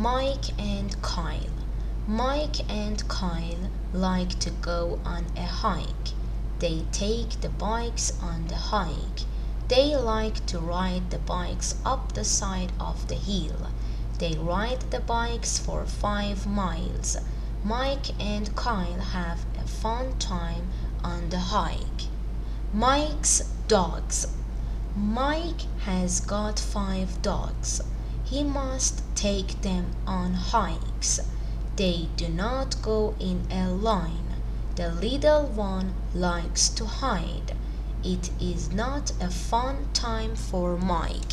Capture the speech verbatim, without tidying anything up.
Mike and Kyle. Mike and Kyle like to go on a hike. They take the bikes on the hike. They like to ride the bikes up the side of the hill. They ride the bikes for five miles. Mike and Kyle have a fun time on the hike. Mike's dogs. Mike has got five dogs. He must take them on hikes. They do not go in a line. The little one likes to hide. It is not a fun time for Mike.